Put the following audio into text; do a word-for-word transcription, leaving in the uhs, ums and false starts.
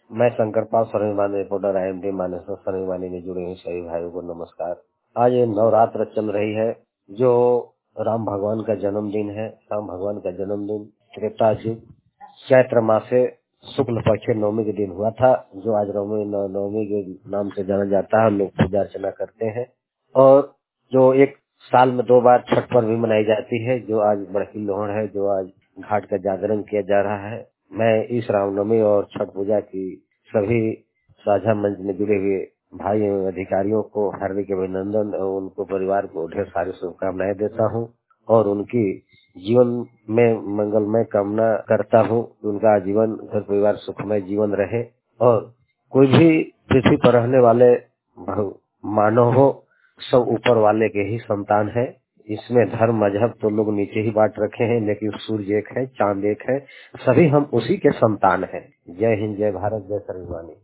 मैं Shankar Pal Sarvamanya reporter I M D Manesar Sarvamanya में जुड़े हुए सभी भाइयों को नमस्कार। आज ये नवरात्र चल रही है, जो राम भगवान का जन्मदिन है। राम भगवान का जन्मदिन त्रेता युग चैत्र मासे शुक्ल पक्ष नवमी के दिन हुआ था, जो आज नवमी नवमी के नाम से जाना जाता है। लोग पूजा अर्चना करते हैं और जो एक साल में दो बार छठ पर्व भी मनाई जाती है, जो आज बड़की लोहड़ है, जो आज घाट का जागरण किया जा रहा है। मैं इस रामनवमी और छठ पूजा की सभी साझा मंच में जुड़े हुए भाई एवं अधिकारियों को हार्दिक अभिनंदन और उनको परिवार को ढेर सारी शुभकामनाएं देता हूं और उनकी जीवन में मंगलमय कामना करता हूं। उनका जीवन घर परिवार सुखमय जीवन रहे और कोई भी पृथ्वी पर रहने वाले मानव हो, सब ऊपर वाले के ही संतान है। इसमें धर्म मजहब तो लोग नीचे ही बांट रखे हैं, लेकिन सूर्य एक है, चांद एक है, सभी हम उसी के संतान हैं। जय हिंद, जय भारत, जय सर्वमान्य।